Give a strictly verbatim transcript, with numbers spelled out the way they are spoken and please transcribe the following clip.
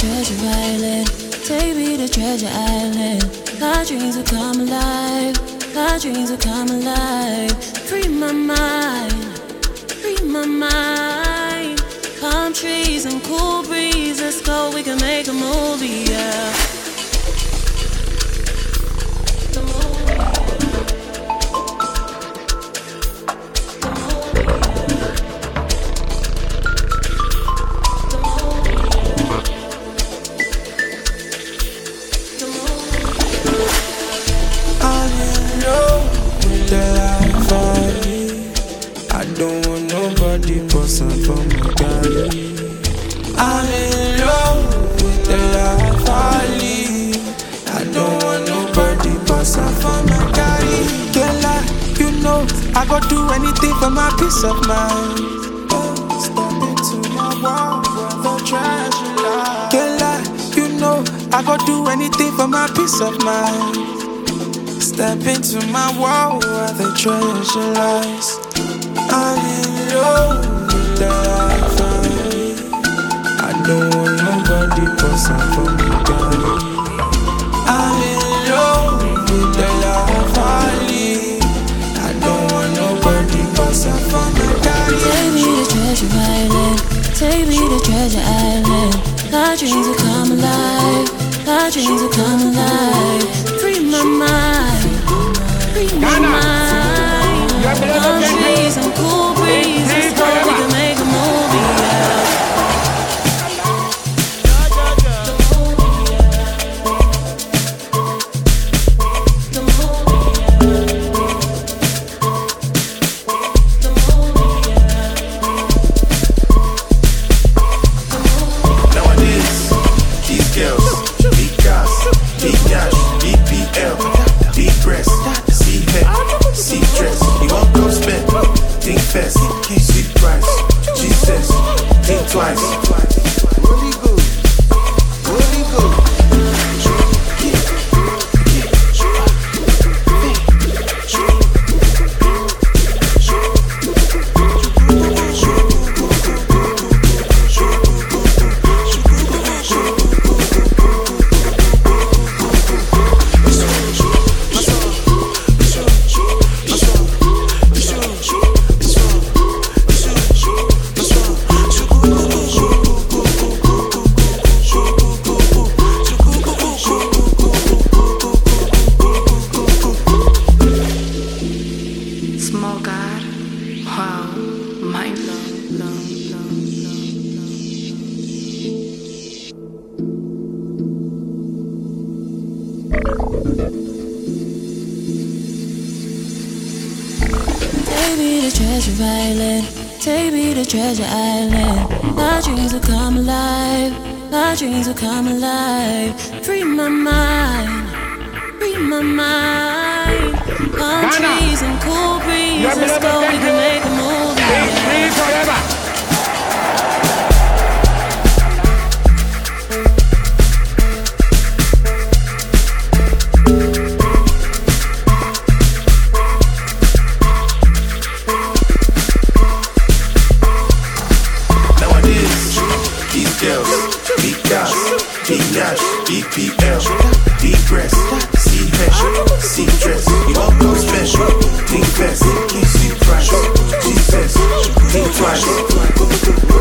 treasure island. Take me to treasure island. My dreams will come alive. My dreams will come alive. Free my mind. Free my mind. Palm trees and cool breeze. Let's go, we can make a movie, yeah. I'm in love with the life I live. I don't want nobody pass up for my guy. Girl, I, you know, I go do anything for my peace of mind. Oh, step into my world where the treasure lies. Girl, I, you know, I go do anything for my peace of mind. Step into my world where the treasure lies. I'm in love with the life I live. I don't want nobody passing for me, girl. I'm in love with the life I live. I don't want nobody passing for me, girl. Take me to treasure island. Take me to treasure island. My dreams will come alive. My dreams will come alive. Free my mind. Free my mind. Palm trees and cool breeze. Let's go, we can make a movie, yeah. Take me to treasure island. Take me to treasure island. My dreams will come alive. My dreams will come alive. Free my mind. Free my mind. Palm trees and cool breeze. Let's go, we can make a movie. Free forever. B P L, deep breath, C hash, C dress, you all go special, think best, see price, Jesus, think twice.